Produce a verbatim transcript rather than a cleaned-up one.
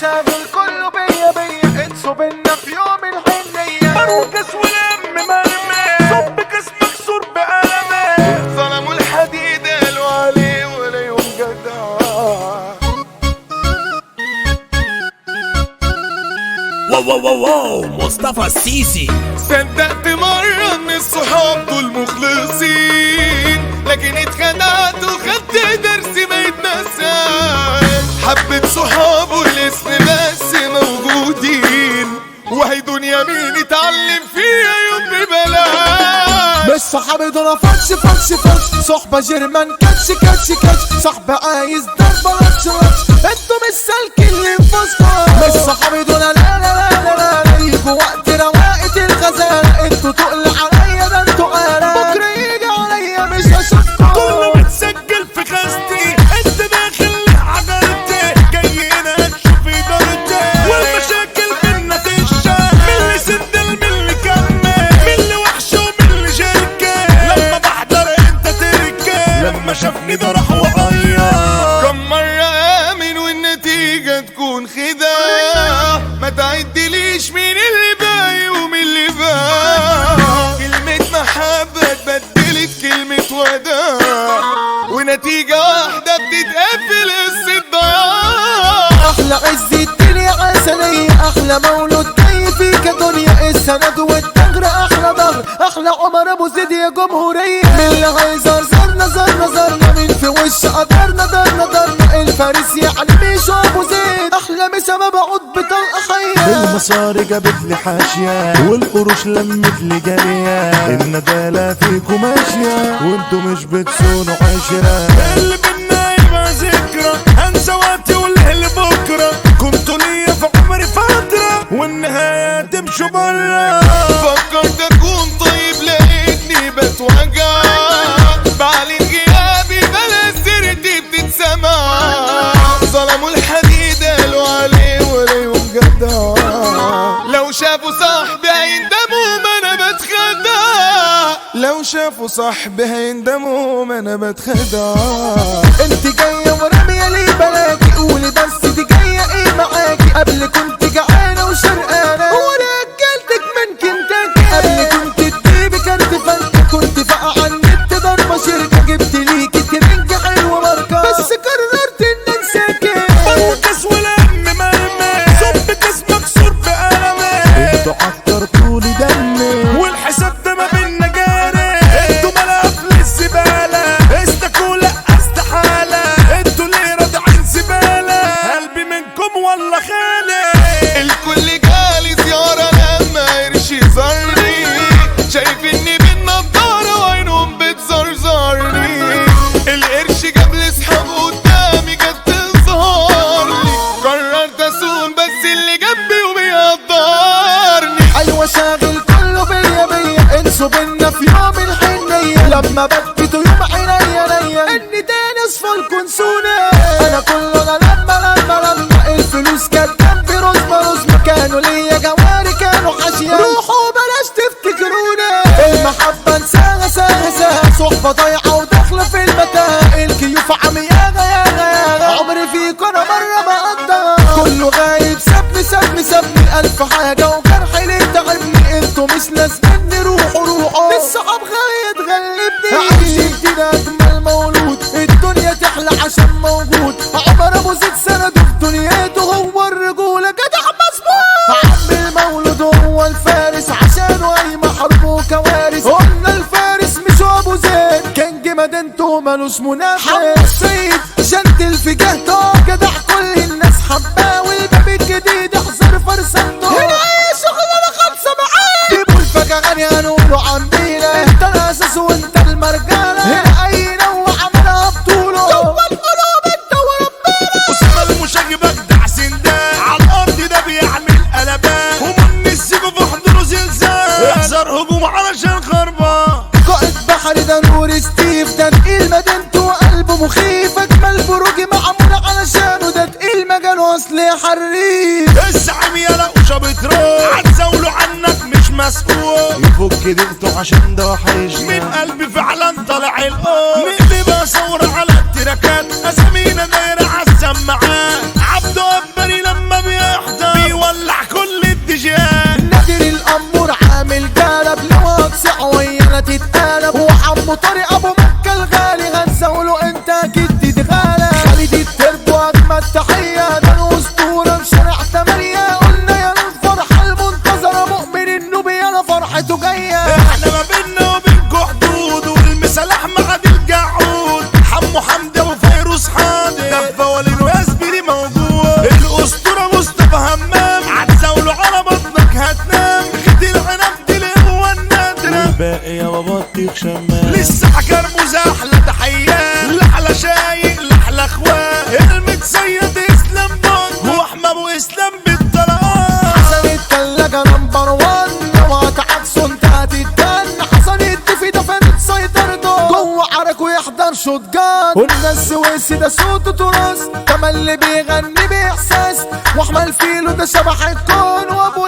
شاغل كله بيا بيا انسوا بينا في يوم الحنية مركز ولم مرمي صب كاس مكسور بقلمي ظلموا الحديد قالوا عليه ولا يوم جدع. واو واو واو واو مصطفى السيسي. صدقت مرة ان الصحاب دول مخلصين لكن اتخدعت وخدت درس ما يتنساش. حبة صحاب والاسم بس موجودين وهي دنيا مين يتعلم فيها يوم ببلاش. مش صحابي دول فتش فتش فتش صحبة جرمان كاتش كاتش كاتش صحبة عايز ضربة راتش راتش انتوا مش سالكين اللي انفصلوا. مش صحابي دول لا لا لا لا لا يجوا وقت رواقة الغزالة انتوا تقل عليا ده انتوا قالة بكرة يجي عليا مش هشوفكم. كله متسجل في خاستي انت داخل عجلتي جاي هنا تشوف ادارتي والمشاكل منا تشال من اللي سندل من اللي كمل من اللي وحش ومن اللي شركة لما بحضر انت تركة لما شافني ده راح وعيط. كم مرة آمن والنتيجة تكون خداع ما تعدليش مين اللي باقي ومين اللي باع. كلمة محبة اتبدلت كلمة وداع ونتيجة واحدة بتتقفل قصة ضياع. أحلى عز الدنيا عسلية أحلى مولود جاي فيك دنيا السند والدغر أحلى ضغر أحلى عمر أبو زيد يا جمهورية. من اللي هيزر زرنا زرنا زرنا مين في وش قدرنا درنا درنا الفارس يعني مش أبو زيد أحلى مسا ما بقعد بطلقة حية. المصاري جابت لي حاشية والقروش لمت لي جارية الندالة فيكم ماشية وانتوا مش بتسونوا عشرة. اللي بينا يبقى ذكرى هنسى وقتي واللي بكرة كنتوا ليا في عمري فترة والنهاية تمشوا برا. فكرت اكون طيب لقيتني بتوجع بعلن غيابي بلا سيرتي بتتسمع. ظلموا الحديد قالوا عليه ولا يوم جدع لو شافوا صاحبي هيندموا ما انا بتخدع. لو شافوا صاحبي هيندموا ما انا بتخدع. انت جاية ورامية ليه بلاكي قولي بس دي جاية ايه معاكي قبل كنت جعانة وشرقانة وانا اكلتك من كنتاكي قبل كنت تجيبي كارت فانت كنت فاقعة عن النت ضربة شركة جبت ليكي ترنج حلوة ماركة بس قررت ان انساكي. مركز ولم مرمي صب كاس مكسور بقلمي انتوا عكرتوا لي دمي والحساب ده ما بينا جاري انتوا ملعب للزبالة استكوا لا استحالة انتوا ليه رادعين زبالة قلبي منكم والله خالي. الكل جالي زيارة لما قرشي زارني شايف اني بالنضارة وعينهم بتزرزرني. القرش جاب لي صحاب قدامي جت تظهرلي قررت اسون بس اللي جنبي وبيقدرني. ايوه شاغل كله بيا بيا انسوا بينا في يوم الحنية لما بكيتوا يوم عينيا نيا اني تاني اصفالكوا نسونا. انا كله انا لما لما لما الفلوس كانت جنبي رزمة رزمة كانوا ليا جواري كانوا حاشية روحوا بلاش تفتكرونا. المحبة انساها ساها ساها صحبة ضايعة وداخلة في المتاهة الكيوف عمياغة ياغا ياغا عمري فيكوا انا مرة ما قدها كله غايب سابني سابني سابني الف حاجة وجرحي ليه تعبني انتوا مش لازمني روحوا روحوا الصحاب غاية تغلبني عايشين كده اجمل مولود الدنيا تحلى عشان موجود عمر ابو زيد سنده في دنيته هو الرجولة جدع مظبوط. عم المولود هو الفارس عشانه اي محروب وكوارث قلنا الفارس مش ابو زيد كنج مدينته مالوش منافس. حمو السيد جنتل في جهته جدع كل الناس حباه والباب الجديد احذر فرسانته هنا اي شغلانة خالصة معاه جيبوا الفجأة غني هنقوله عندينا انت الاساس وانت المرجانة هنا اي نوع عملها بطوله جوا القلوب انت وربنا. اسامة المشاغب اجدع سندان على الارض ده بيعمل قلبان ومن السيجو في حضره زلزال احذر هجوم علشان خربان. قائد بحري ده نور ستيف ده تقيل مدينته وقلبه مخيف اجمل بروجي معمول علشانه ده تقيل مجاله اصل حريف. الزعيم يلا وشا بتروح هتزاولوا عنك مش مسؤول يفك دقته عشان ده وحش من قلبي فعلا طلع القول نقلب ثورة على التراكات اسامينا دايرة عالسماعات عبده اكبري لما بيا سيد اسلام بون واحمى ابو اسلام بالطلاق. حسن التلاجة نمبر وان اوعى تعكسوا انت هتتدن. حسن الدفي ده فرد سيطرته جوه عرك ويحضر شوت جان. والناس السويسي ده صوته تراث، كمان اللي بيغني باحساس. واحمى الفيلو ده شبح الكون وابو